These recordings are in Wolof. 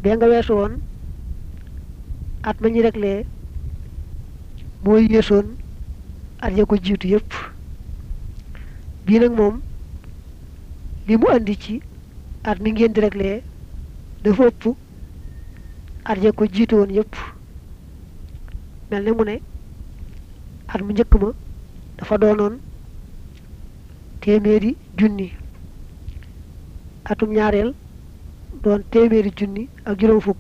be nga weesu woon at ma ñu réglé mooy yéesoon at ya ko jiitu yépp bii nag moom li mu andi ci at mi ngeen di réglé dafa ëpp at ya ko jiitu woon yépp mel ne mu ne at mu njëkk ma dafa doonoon téeméeri junni atum ñaareel doon téeméeri junni ak juróom fukk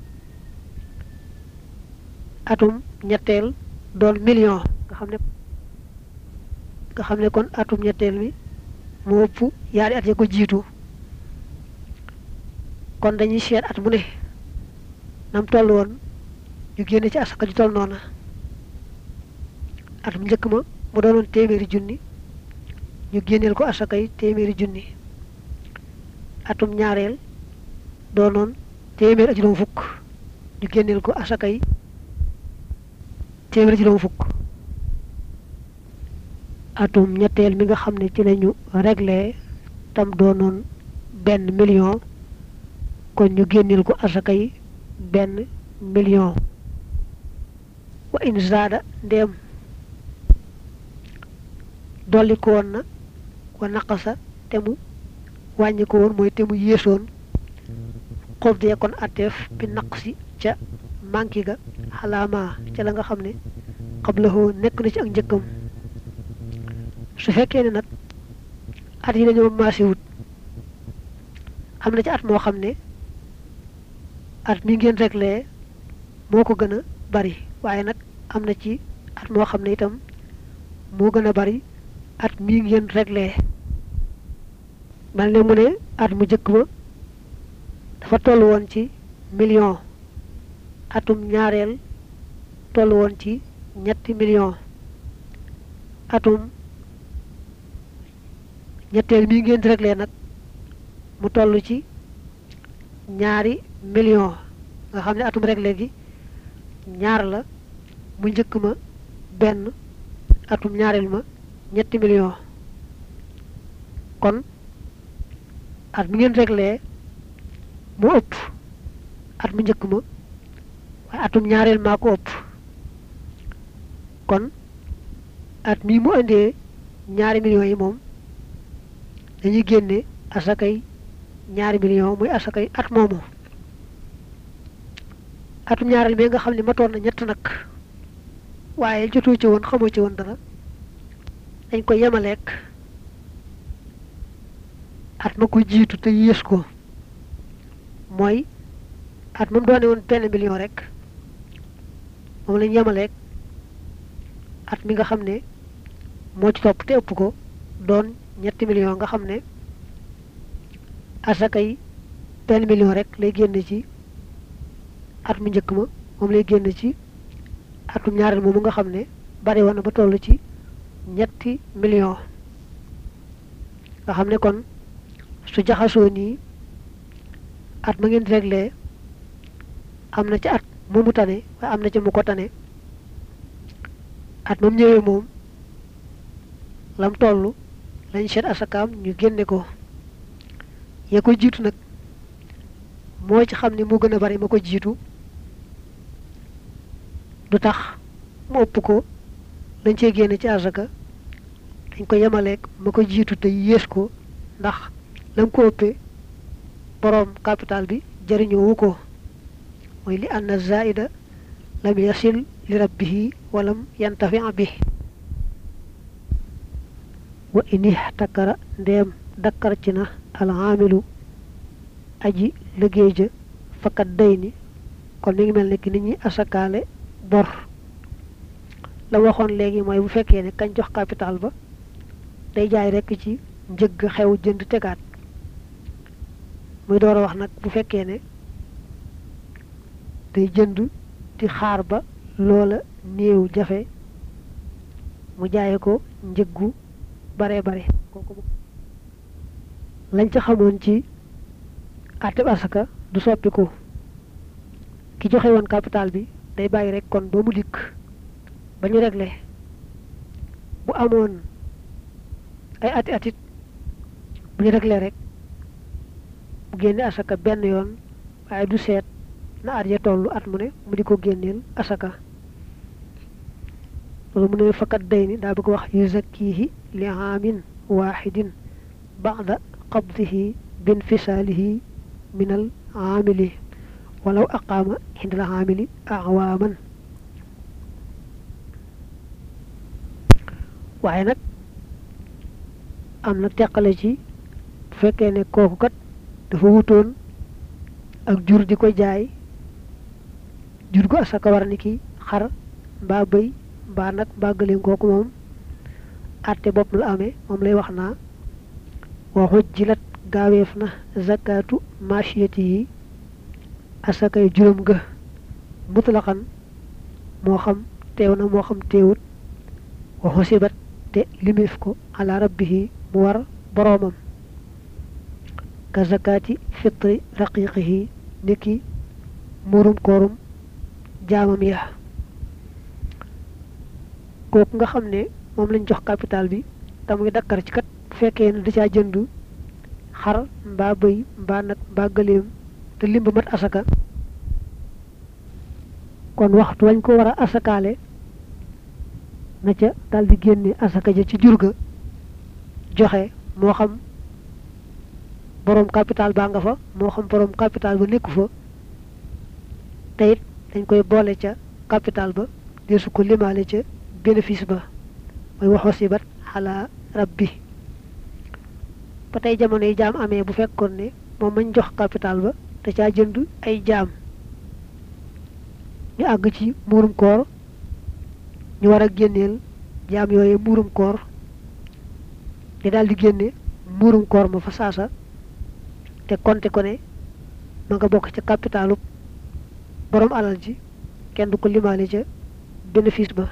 atum ñetteel doon million nga xam ne kon atum ñetteel mi moo ëpp yaari at ya ko jiitu kon dañuy seet at mu ne nam toll woon ñu génne ci asaka ju toll noona at mu njëkk ma mu doonoon téeméeri junni ñu génneel ko asakay téeméeri junni atum ñaareel doonoon téeméer ak juróom fukk ñu génneel ko asakay téeméer ak juróom fukk atum ñetteel mi nga xam ne ci lañu réglé tam doonoon 1 million kon ñu génneel ko asakay 1 million wa in zaada ndéem dolli ko woon na wa naqasa te mu wàññi ko woon mooy te mu yéesoon xob dee kon atteef bi naqsi ca manki ga xalaama ca la nga xam ne xablahoo nekk na ci ak njëkkam su fekkee ne nag at yi dañoo maase wut am na ci at moo xam ne at mi ngeen réglé moo ko gën a bari waaye nag am na ci at moo xam ne itam moo gën a bari at mi ngeen réglé mel ne mu ne at mu jëkk ba dafa toll woon ci million atum ñaareel toll woon ci 3 million atum ñetteel mi ngeen réglé nag mu toll ci 2 million nga xam ne atum réglé gi ñaar la mu njëkk ma benn atum ñaareel ma 3 million kon at mi ngeen réglé mu ëpp at mu njëkk ma waaye atum ñaareel maa ko ëpp kon at mi mu indee 2 millions yi moom dañuy génne asakay 2 millions muy asakay at moomu atum ñaareel bi nga xam ne matoon na ñett nag waaye jotoo ci woon xamoo ci woon dara dañ ko yemaleek at ma ko jiitu te yées ko mooy at moom doone woon 1 million rek moom lañ yemaleek at mi nga xam ne moo ci topp te ëpp ko doon 3 million nga xam ne asakay 1 million rek lay génn ci at mu njëkk ma moom lay génn ci atum ñaareel moomu nga xam ne bari woon na ba toll ci 3 million nga xam ne kon su jaxasoo nii at ma ngeen réglé am na ci at moomu tane waaye am na ci mu ko tane at moom ñëwee moom lam toll lañ seet asakaam ñu génne ko ya ko jiitu nag moo ci xam ne moo gën a bari ma ko jiitu du tax mu ëpp ko lañ cee génne ci asaka dañ ko yemaleeg ma ko jiitu te yées ko ndax lam ko ëppee boroom capital bi jëriñoo wu ko mooy li anna zaida lam yasil li rabbihi walam yantafi bi wa in ihtakara ndeem dakkar ci na alhaamilu aji liggéey ja fakat day ni kon mi ngi mel ne ki nit ñi asakaale bor la waxoon léegi mooy bu fekkee ne kañ jox capital ba day jaay rekk ci njëgg xew jënd tegaat muy door a wax nag bu fekkee ne day jënd di xaar ba loola néew jafe mu jaaye ko njëggu bare bare kooku lañ ca xamoon ci àtteb asaka du soppiku ki joxe woon capital bi day bàyyi rek kon ba mu dikk ba ñu réglé bu amoon ay atit bu ñu réglé rek bu génne asaka benn yoon waaye du seet na at ya tollu at mu ne mu di ko génneel asaka loolu mu ne fakat day ni daa bëgg wax yuzakkihi li aamin waaxidin ba'da qabdihi binfisaalihi min al aamili walaw aqaama indal aamili awaaman waaye nag am na teqale ci bu fekkee ne kooku kat dafa wutoon ak jur di ko jaay jur gu asaka war ni ki xar mbaa bëy mbaa nag mbaa gëléem kooku moom àtte bopp la amee moom lay wax naa wa hujjilat gaaweef na zakatu machiyati yi asakay juróom ga mutlaqan moo xam teew na moo xam teewut wa husibat te limeef ko ala rabbihi mu war boroomam ka zakati fitri raqiqihi niki murum koorum jaamam ya kooku nga xam ne moom lañ jox capital bi te muy dakkar ci kat bu fekkee ne da caa jënd xar mbaa bëy mbaa nag mbaa gëléem te lim ba mat asaka kon waxtu wañ ko war a asakaale na ca dal di génne asaka ja ci jur ga joxe moo xam borom capital baa nga fa moo xam borom capital ba nekku fa te it dañ koy boole ca capital ba deesu ko limaale ca bénéfice ba mooy waxoo sibat xalaa rabbi ba tey jamono yi jaam amee bu fekkoon ne moom mañ jox capital ba te caa jënd ay jaam ñu àgg ci muurum koor ñu war a génneel jaam yooyu muurum koor di daal di génne muurum koor ma fa saasa te konte ko ne ma nga bokk ca capitalu borom alal ji kenn du ko limaale ca bénéfice ba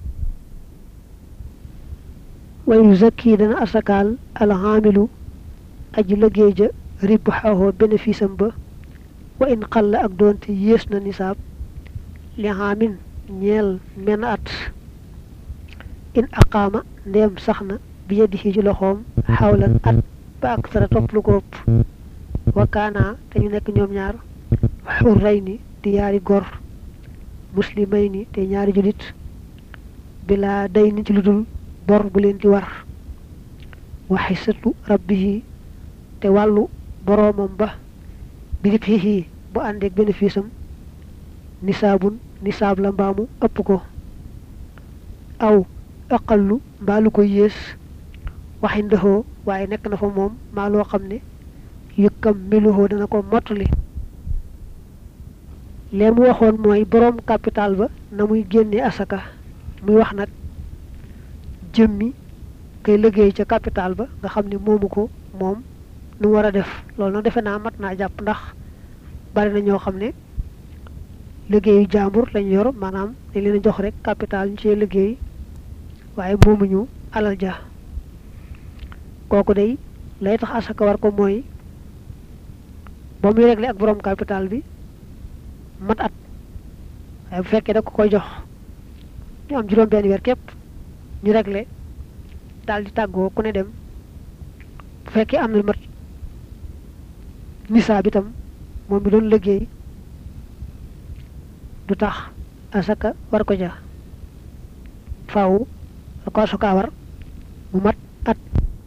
wayu zakki dana asakaal alxaamilu aji liggéey ja ribxahu bénéfice am ba wa in xalla ak doonte yées na nisaab li xaamin ñeel menn at in aqaama ndeem sax na bi yadihi ci loxoom xawlan at ba ak sara topp lu ko ëpp wakaana te ñu nekk ñoom ñaar xurrayni di yaari gor muslimayni te ñaari julit bila day ni ci lu dul bor bu leen di war waxisatu rabbihi te wàllu boroomam ba birib xiixi bu àndeek bénéfice am nisaabun nisaab la mbaamu ëpp ko aw aqallu mbaa lu ko yées waxindaxoo waaye nekk na fa moom maa loo xam ne yukkam miluhoo dana ko mottali lee mu waxoon mooy boroom capital ba na muy génne asaka muy wax nag jëmmi kay liggéey ca capital ba nga xam ne moomu ko moom nu war a def loolu nag defe naa mat naa jàpp ndax bari na ñoo xam ne liggéeyu jaambur lañu yor maanaam dañ leen a jox rek capital ñu cee liggéey waaye moomuñu alal ja kooku day lay tax asaka war ko mooy ba muy réglé ak borom capital bi mat at waaye bu fekkee da ko koy jox ñu am juróom benn weer képp ñu réglé daal di tàggoo ku ne dem bu fekkee am na mat nisaab itam moom mi doon liggéey du tax asaka war ko ja faaw da ko asaka war mu mat at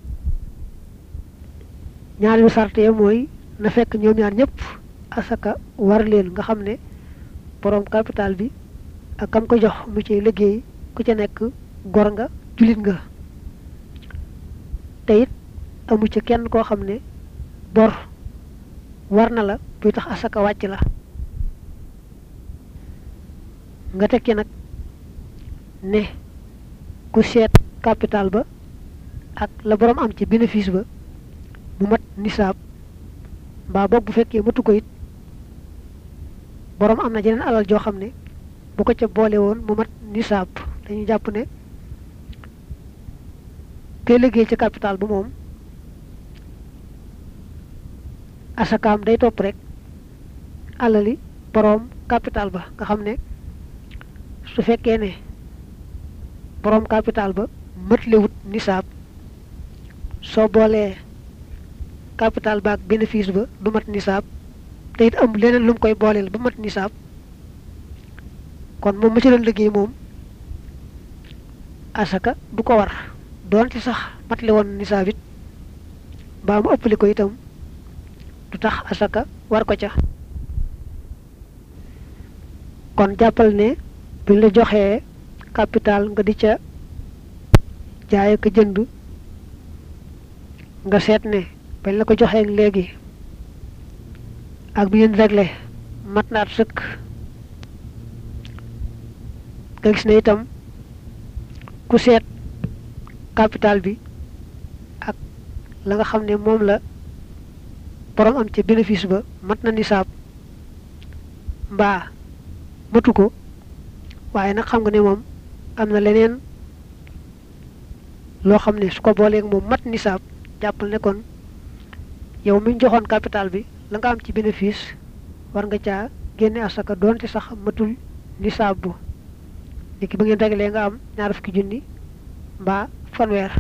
ñaareelu sart ya mooy na fekk ñoom ñaar ñëpp asaka war leen nga xam ne borom capital bi ak kam ko jox mu ci liggéey ku ca nekk gor nga julit nga te it amu ci kenn koo xam ne bor war na la buy tax asaka wàcc la nga tekki nag ne ku seet capital ba ak la borom am ci bénéfice ba mu mat nisaab mbaa boog bu fekkee matu ko it borom am na jeneen alal joo xam ne bu ko ca boole woon mu mat nisaab dañu jàpp ne kay liggéey ca capital ba moom asakaam day topp rek alali borom capital ba nga xam ne su fekkee ne borom capital ba mëtlewut nisaab soo boolee capital ba ak bénéfice ba du mat nisaab te it am leneen lu mu koy booleel ba mat nisaab kon moom ma ci doon liggéey moom asaka du ko war doonte sax matale woon nisaab it mbaa mu ëppali ko itam du tax asaka war ko ca kon jàppal ne buñ la joxee capital nga di ca jaay ak jënd nga seet ne bañ la ko joxee léegi ak bi ngeen réglé mat naat sëkk nga gis ne itam ku seet capital bi ak la nga xam ne moom la borom am ci bénéfice ba mat na nisaab mbaa matu ko waaye nag xam nga ne moom am na leneen loo xam ne su ko booleeg moom mat nisaab jàppal ne kon yow mi ñu joxoon capital bi la nga am ci bénéfice war nga caa génne asaka doonte sax matul nisaab bu léegi ba ngeen réglé nga am 20 junni mbaa fanweer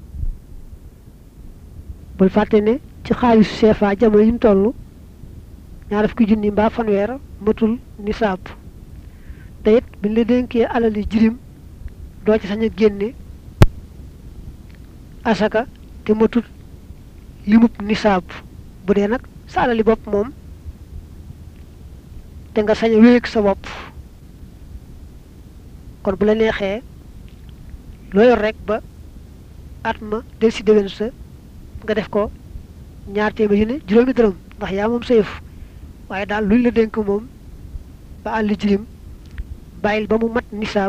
bul fàtte ne ci xaalisu CFA jamono yi mu toll 20 junni mbaa fanweer matul nisaab te it biñ la dénkee alali jirim doo ci sañ a génne asaka te matul limub nisaab bu dee nag sa alali bopp moom te nga sañ a wéeg sa bopp kon bu la neexee loo yor rek ba at ma del si déwén sa nga def ko 200 yu ne juróomi dërëm ndax yaa moom sa yëf waaye daal luñ la dénk moom ba àll jirim bàyyil ba mu mat nisaab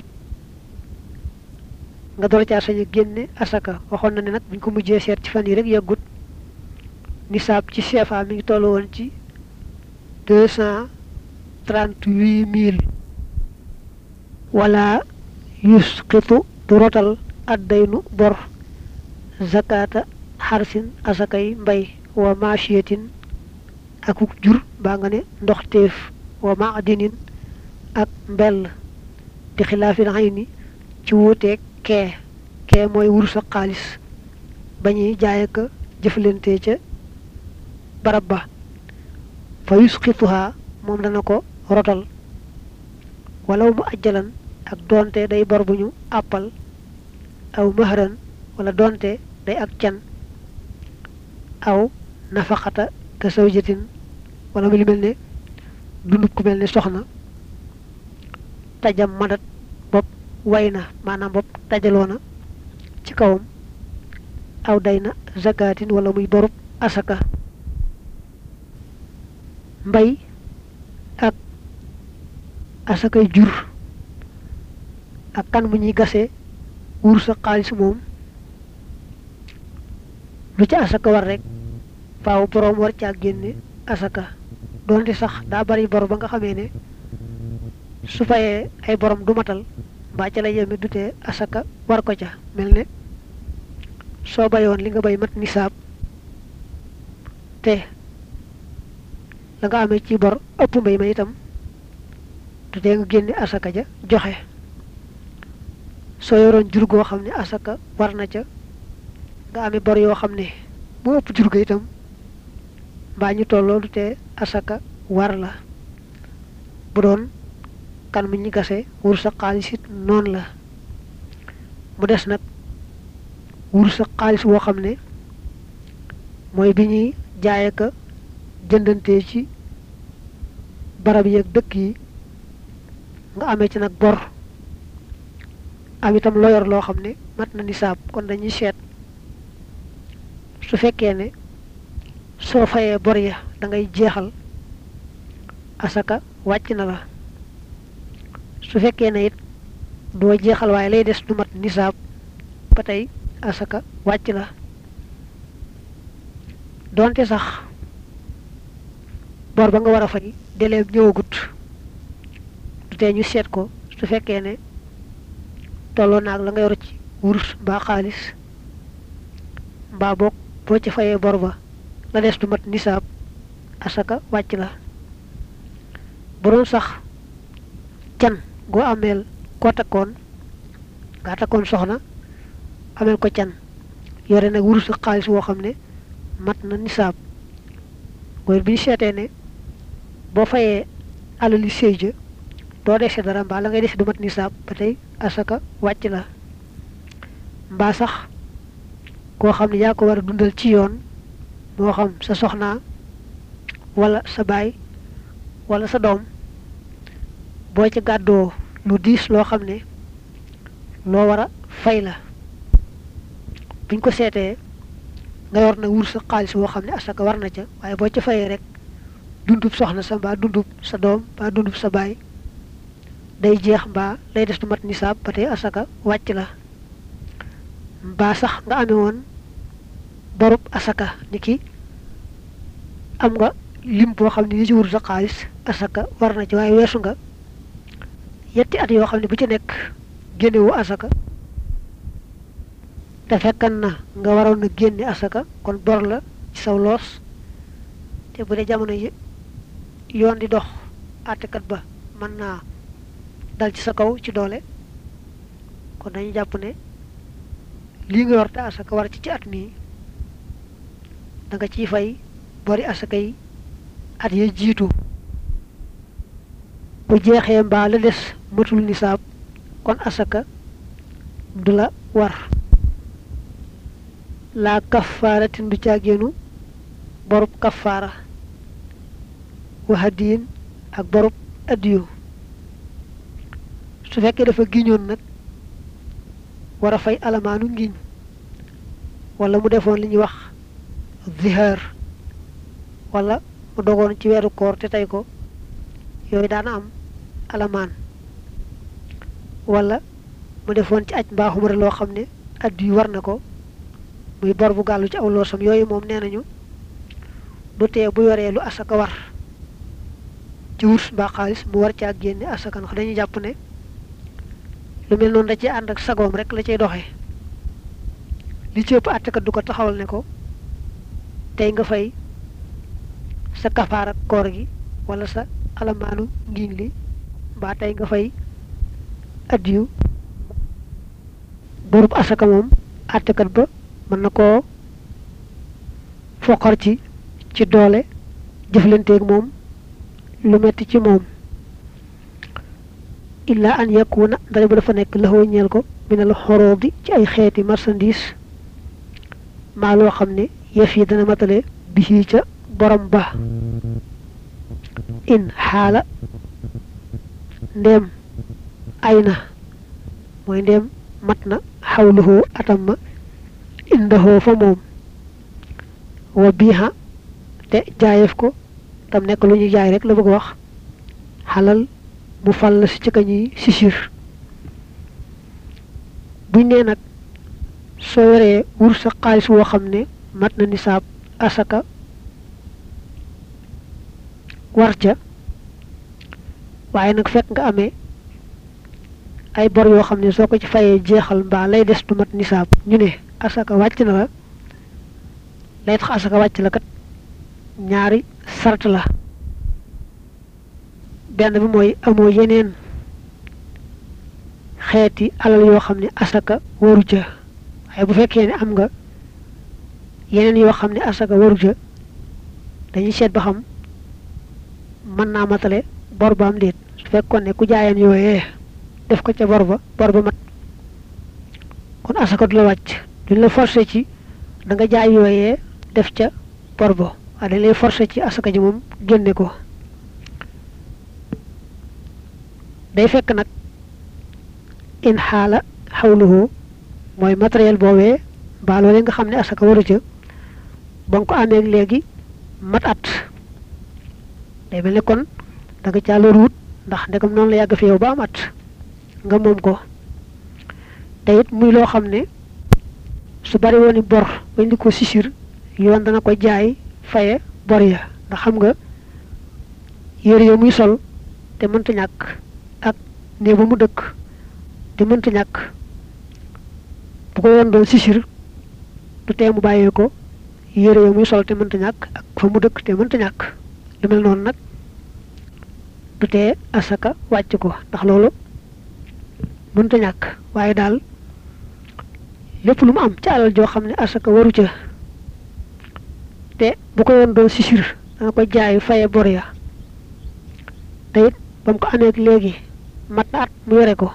nga door caa sañ a génne asaka waxoon na ne nag buñ ko mujjee seet ci fan yi rek yàggut nisaab ci CFA mi ngi toll woon ci 238 000 wala yusqitu du rotal addaynu bor zakata xarsin asakay mbay wa machiyatin akuk jur baa nga ne ndox téef wa maadinin ak mbell di xilaafil ayni ci wuuteeg kee mooy wurus ak xaalis ba ñuy jaay ak jëflante ca barab ba fa yusqituha moom dana ko rotal walaw mu ajjalan ak doonte day bor bu ñu àppal aw mahran wala doonte day ak can aw nafaqata ka sawjatin wala mu li mel ne dundub ku mel ne soxna tajam madat bopp way na maanaam bopp tajaloo na ci kawam aw day na zakatin wala muy borub asaka mbay ak asakay jur ak kan mu ñuy gasee wurus ak xaalis moom lu ci asaka war rek faaw boroom war caa génne asaka doonte sax daa bari bor ba nga xamee ne su fayee ay borom du matal mbaa ca la yeme dutee asaka war ko ca mel ne soo bayoon li nga bay mat nisaab te la nga amee ci bor ëpp mbay ma itam dutee nga génne asaka ja joxe soo yoroon jur goo xam ne asaka war na ca nga amee bor yoo xam ne moo ëpp jur ga itam mbaa ñu tolloo dutee asaka war la bu doon kan mu ñi gase wurus ak xaalis it noonu la mu des nag wurus ak xaalis woo xam ne mooy bi ñuy jaay ak jëndantee ci barab yi ak dëkk yi nga amee ci nag bor am itam loo yor loo xam ne mat na nisaab kon dañuy seet su fekkee ne soo fayee bor ya da ngay jeexal asaka wàcc na la su fekkee ne it doo jeexal waaye lay des du mat nisaab ba tey asaka wàcc la doonte sax bor ba nga war a fay délai ñëwagut du tee ñu seet ko su fekkee ne tolloo naag la nga yor ci wurus mbaa xaalis mbaa boog boo ci fayee bor ba la des du mat nisaab asaka wàcc la bu doon sax can goo ameel koo takkoon nga takkoon soxna ameel ko can yore nag wurus ak xaalis woo xam ne mat na nisaab mooy bi ñu seetee ne boo fayee alali sëy ja doo dese dara mbaa la ngay dese du mat nisaab ba tey asaka wàcc la mbaa sax koo xam ne yaa ko war a dundal ci yoon moo xam sa soxnaa wala sa baay wala sa doom boo ci gàddoo lu diis loo xam ne loo war a fay la buñ ko seetee nga yor na wur sa xaalis woo xam ne asaka war na ca waaye boo ca fayee rek dundub soxna sa mbaa dundub sa doom mbaa dundub sa baay day jeex mbaa lay des du mat nisaab ba tey asaka wàcc la mbaa sax nga amee woon borub asaka ni ki am nga lim boo xam ne li ci wur sa xaalis asaka war na ci waaye weesu nga yetti at yoo xam ne bu ci nekk génnewu asaka te fekkan na nga waroon na génne asaka kon bor la ci saw loos te bu dee jamono yi yoon di dox àttekat ba mën naa dal ci sa kaw ci doole kon dañu jàpp ne lii nga yor te asaka war ci at mii da nga ciy fay bori asaka yi at ya jiitu bu jeexee mbaa la des matul nisaab kon asaka du la war laa kafaaratin du caageenu borub kafaara waxadiin ak borub addiyu su fekkee dafa giñoon nag war a fay alamaanu ngiñ wala mu defoon li ñuy wax zihaar wala mu dogoon ci weeru koor te tey ko yooyu daana am alamaan wala mu defoon ci aj mbaaxumare loo xam ne addiyu war na ko muy bor bu gàllu ci aw loosam yooyu moom nee nañu du tee bu yoree lu asaka war ci wurs mbaa xaalis mu war caa génne asaka ndax dañuy jàpp ne lu mel noonu da ci ànd ak sagoom rek la cay doxee li ci ëpp àttekat du ko taxawal ne ko tey nga fay sa kafaar ak koor gi wala sa alamaanu ngiñ li mbaa tey nga fay addiyu borub asaka moom àttekat ba mën na koo foqar ci doole jëflanteeg moom lu metti ci moom illa an yakuna dara bu dafa nekk laxoo ñeel ko minal xoroodi ci ay xeeti marchandise maa loo xam ne yëf yi dana matale bi ca borom ba in xaala ndéem ay na mooy ndéem mat na xawluhoo atam ma indahoo fa moom wa biixa te jaayef ko tam nekk lu ñuy jaay rek la bëgg wax xalal mu fal si ci kañuy sisir buñ nee nag soo yoree wur sa xaalis woo xam ne mat na nisaab asaka war ca waaye nag fekk nga amee ay bor yoo xam ne soo ko ci fayee jeexal mbaa lay des du mat nisaab ñu ne asaka wàcc na la lay tax asaka wàcc la kat ñaari sart la benn bi mooy amoo yeneen xeeti alal yoo xam ne asaka waru ca waaye bu fekkee ne am nga yeneen yoo xam ne asaka waru ca dañuy seet ba xam mën naa matale bor ba am déet su fekkoon ne ku jaayeen yooyee def ko ca bor ba mat kon asaka du la wàcc duñ la forcé ci da nga jaay yooyee def ca bor ba waaye dañ lay forcé ci asaka ji moom génne ko day fekk nag in xaala xawluhu mooy matériel boobee mbaa loolee nga xam ne asaka waru ca ba nga ko amee léegi mat at day mel ne kon da nga caa loru wut ndax ndegam noonu la yàgg fi yow ba am at nga moom ko te it muy loo xam ne su bari woon i bor bañ di ko sisir yoon dana ko jaay faye bor ya ndax xam nga yére yo muy sol te mënta ñàkk ak ne ba mu dëkk te mënta ñàkk bu ko yoon doon sisir du tee mu bàyyee ko yére yo muy sol te mënta ñàkk ak fa mu dëkk te mënta ñàkk lu mel noonu nag du tee asaka wàcc ko ndax loolu mënta ñàkk waaye daal lépp lu mu am ci alal joo xam ne asaka waru ca te bu ko yoon doon sisir dana ko jaay faye bor ya te it ba mu ko amee léegi mat na at mu yore ko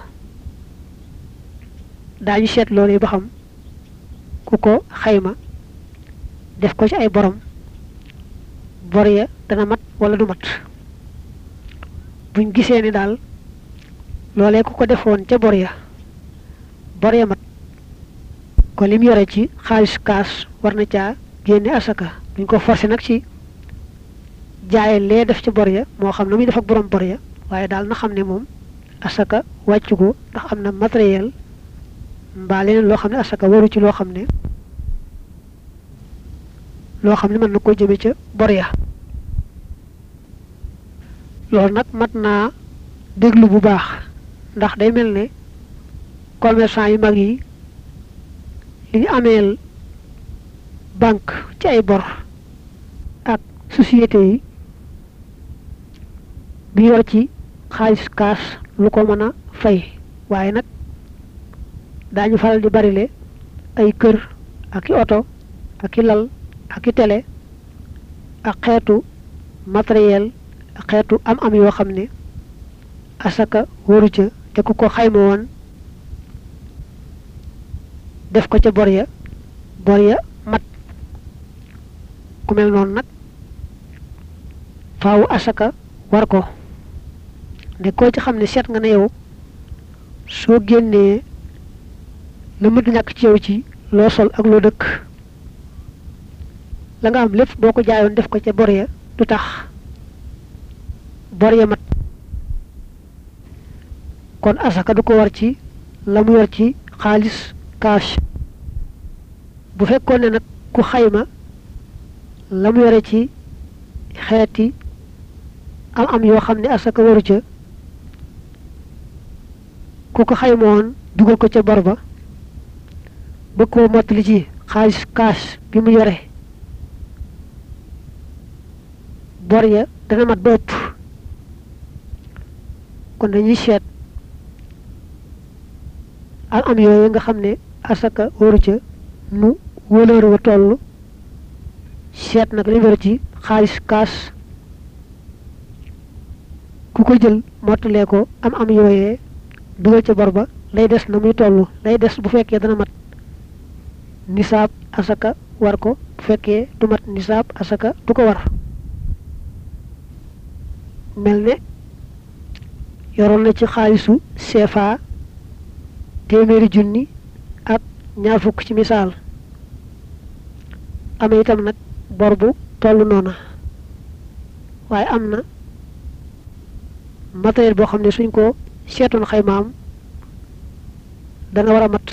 daañu seet loolu ba xam ku ko xayma def ko ci ay borom bor ya dana mat wala du mat buñ gisee ni daal loolee ku ko defoon ca bor ya mat ko lim yore ci xaalis kaas war na caa génne asaka duñ ko forcé nag ci jaaye lee def ci bor ya moo xam na muy def ak borom bor ya waaye daal na xam ne moom asaka wàccu ko ndax am na matériel mbaa leneen loo xam ne asaka waru ci loo xam ne mën na ko jëme ca bor ya loolu nag mat naa déglu bu baax ndax day mel ne commerçant yu mag yi li ñu ameel banque ci ay bor ak société yi bi yor ci xaalis kaas lu ko mën a fay waaye nag daañu faral di barile ay kër ak i oto ak i lal ak i télé ak xeetu matériel ak xeetu am yoo xam ne asaka waru ca te ku ko xayma woon def ko ca bor ya mat ku mel noonu nag faawu asaka war ko de koo ci xam ne seet nga ne yow soo génnee la mënta ñàkk ci yow ci loo sol ak loo dëkk la nga am lépp boo ko jaayoon def ko ca bor ya du tax bor ya mat kon asaka du ko war ci la mu yor ci xaalis cash bu fekkoon ne nag ku xayma la mu yore ci xeeti am yoo xam ne asaka waru ca ku ko xayma woon dugal ko ca bor ba bëgg koo mottali ci xaalis cash bi mu yore bor ya dana mat ba ëpp kon dañuy seet am yooyu nga xam ne asaka waru ca nu wëlëru wa toll seet nag li wër ci xaalis kaas ku ko jël mottalee ko am yooyee dugal ca bor ba lay des na muy toll lay des bu fekkee dana mat nisaab asaka war ko bu fekkee du mat nisaab asaka du ko war mel ne yoroon na ci xaalisu CFA téeméeri junni ak ñaar fukk ci misaal amee itam nag bor bu toll noona waaye am na matériel boo xam ne suñ ko seetoon xaymaam dana war a mat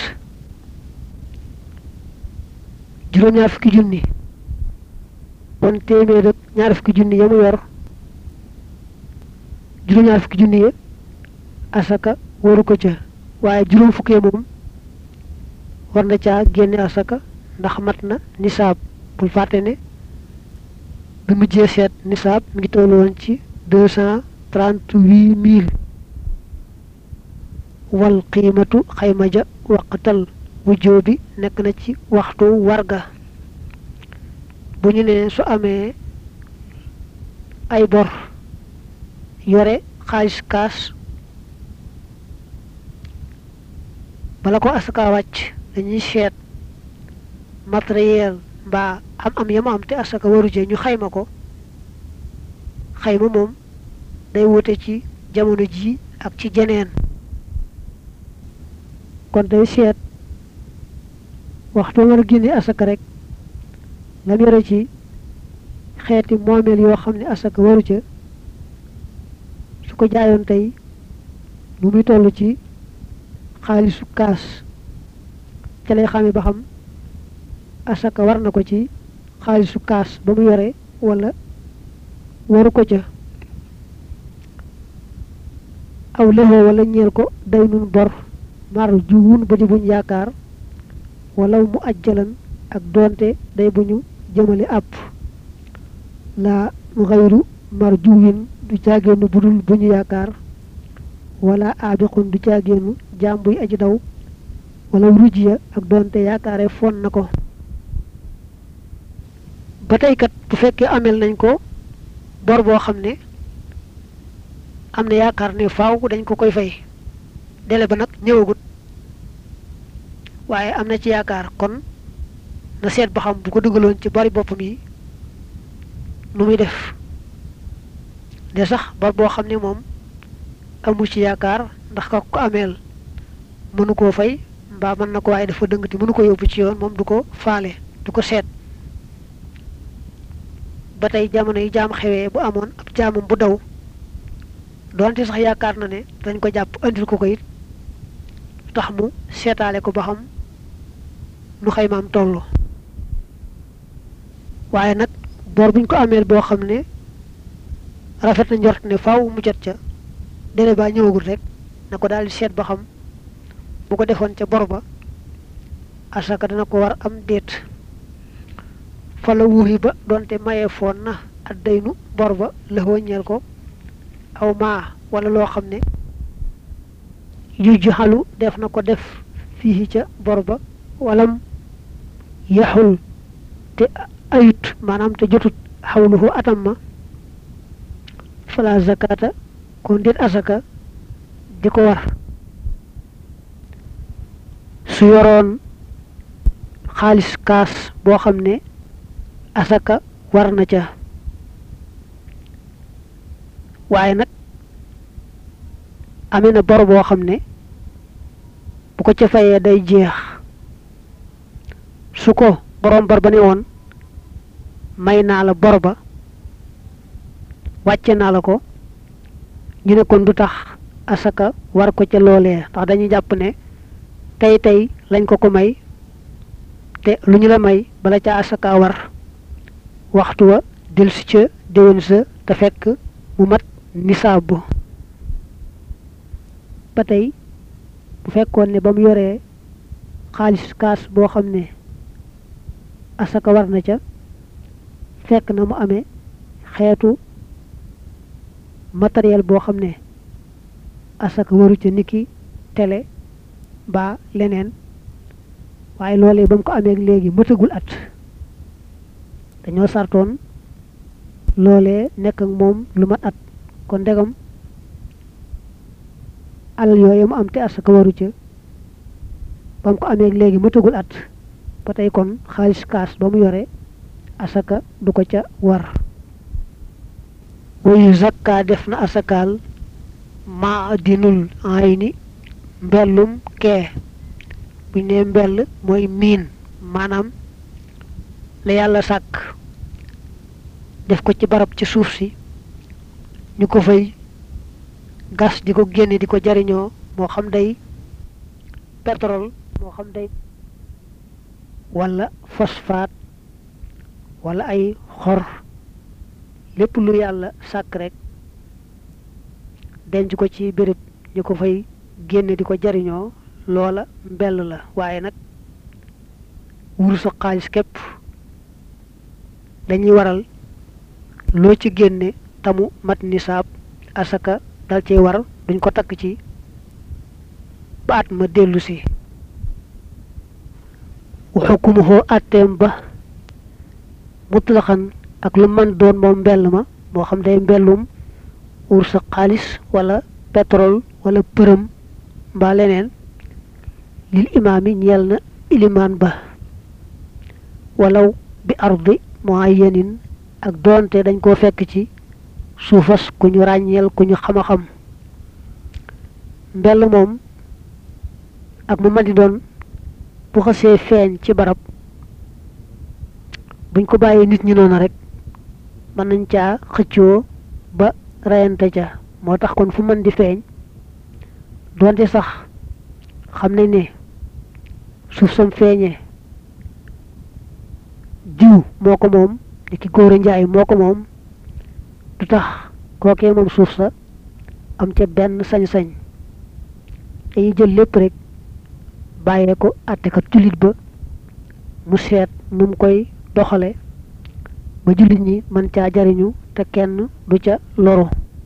juróom-ñaar fukki junni kon téeméer ak ñaar fukki junni ya mu yor juróom-ñaar fukki junni ya asaka waru ko ca waaye juróom fukkee moom war na caa génne asaka ndax mat na nisaab bul fàtte ne bi mujjee seet nisaab mi ngi tollu woon ci 238 000 wal qiimatu xayma ja waqtal wujjoobi nekk na ci waxtu warga bu ñu ne su amee ay bor yore xaalis kaas bala ko asaka wàcc dañuy seet matériel mbaa am yamu am te asaka waru je ñu xayma ko xayma moom day wute ci jamono ji ak ci jeneen kon day seet waxtu war a génne asaka rek la yore ci xeeti moomeel yoo xam ne asaka waru ca su ko jaayoon tey lu muy toll ci xaalisu kaas ca lay xamee ba xam asaka war na ko ci xaalisu kaas ba mu yore wala waru ko ca aw lexoo wala ñeel ko day nun bor mar juwun ba di buñ yaakaar wala mu ajjalan ak doonte day bu ñu jëmale àpp la xayru mar juwin du caageenu budul bu ñu yaakaar wala aabiqun du caageenu jaam buy aji daw wala rujiya ak doonte yaakaare fon na ko ba tey kat bu fekkee amel nañ ko bor boo xam ne am na yaakaar ne faaw dañ ko koy fay délai ba nag ñëwagut waaye am na ci yaakaar kon na seet ba xam bu ko dugaloon ci bari boppam yi nu muy def de sax bar boo xam ne moom amu ci yaakaar ndax ka ko ameel mënu koo fay mbaa mën na ko waaye dafa dëngati mënu ko yóbbu ci yoon moom du ko faale du ko seet ba tey jamono yi jaam xewee bu amoon ab jaamam bu daw doonte sax yaakaar na ne dañ ko jàpp andil ko it tax mu seetaale ko ba xam nu xaymaam toll waaye nag bor buñ ko ameel boo xam ne rafet na njort ne faaw mu jot ca délai ba ñëwagul rek na ko daal di seet ba xam bu ko defoon ca bor ba asaka dana ko war am déet fa la wuuxi ba doonte mayee foon na ak daynu bor ba la wëññeel ko aw maa wala loo xam ne yu xalu def na ko def fii ca bor ba walam yaxul te ayut maanaam te jotut xawluhu atam ma fala zakata kon déet asaka di ko war su yoroon xaalis kaas boo xam ne asaka war na ca waaye nag amee na bor boo xam ne bu ko ca fayee day jeex su ko borom bor ba ne woon may naa la bor ba wàcce naa la ko ñu ne kon du tax asaka war ko ca loolee ndax dañuy jàpp ne tey lañ ko may te lu ñu la may bala ca asaka war waxtu wa delsi ca déwén sa te fekk mu mat nisaab ba tey bu fekkoon ne ba mu yoree xaalis kaas boo xam ne asaka war na ca fekk na mu amee xeetu matériel boo xam ne asaka waru ca niki télé ba leneen waaye loolee ba mu ko amee léegi mëtagul at dañoo sartoon loolee nekk ak moom lu mat at kon ndegam alal yooyu mu am te asaka waru ca ba mu ko amee léegi mëtagul at ba tey kon xaalis kaas ba mu yore asaka du ko ca war wayu zakka def na asakaal maa dinul ayni mbellum kee buñ ne mbell mooy miin maanaam la yàlla sàkk def ko ci barab ci suuf si ñu ko fay gas di ko génne di ko jariñoo moo xam day pétrole moo xam day wala phosphate wala ay xor lépp lu yàlla sàkk rek denc ko ci béréb ñu ko fay génne di ko jariñoo loola mbell la waaye nag wurus ak xaalis képp dañuy waral loo ci génne tamu mat nisaab asaka dal cey war duñ ko takk ci ba at ma dellu si waxukumuhoo atteem ba mutlaxan ak lu mën doon moom mbell ma moo xam day mbellum wurus ak xaalis wala pétrole wala përëm mbaa leneen lil imaami ñeel na ilimaan ba walaw bi ardi muayyanin ak doonte dañ koo fekk ci suufas ku ñu ràññeel ku ñu xama xam mbell moom ak mu mën di doon bu xasee feeñ ci barab buñ ko bàyyee nit ñi noonu rek mën nañ caa xëccoo ba reyante ca moo tax kon fu mën di feeñ doonte sax xam nañ ne suuf sam feeñee diw moo ko moom di ki góor a njaay moo ko moom du tax kookee moom suuf sa am ca benn sañ-sañ dañuy jël lépp rek bàyyee ko àttekat jullit ba mu seet nu mu koy doxale ba jullit ñi mën caa jariñu te kenn du ca loru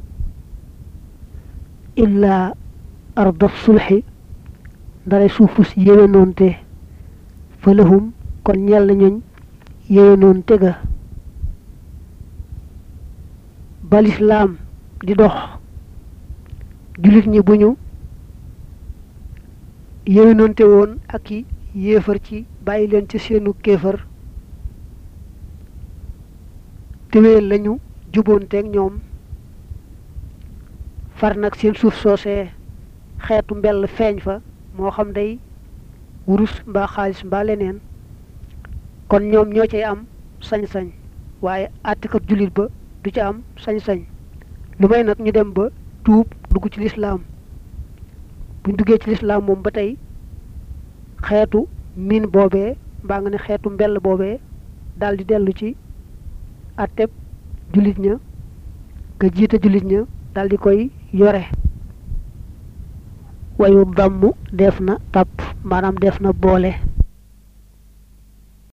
illaa arda sulxi ndare suufus yéwénoonte fa lahum kon ñel na ñooñ yéwénoonte ga ba lislaam di dox jullit ñi bu ñu yéwénante woon ak i yéefar ci bàyyi leen ci seenu kéefar téwéel lañu juboonteeg ñoom far nag seen suuf soosee xeetu mbell feeñ fa moo xam day wurus mbaa xaalis mbaa leneen kon ñoom ñoo cay am sañ-sañ waaye àttekat jullit ba du ca am sañ-sañ lu may nag ñu dem ba tuub dugg ci lislaam buñ duggee ci lislaam moom ba tey xeetu miin boobee mbaa nga ne xeetu mbell boobee daldi dellu ci àtteb jullit ña nga jiite jullit ña daldi koy yore wayu damm def na tàpp maanaam def na boole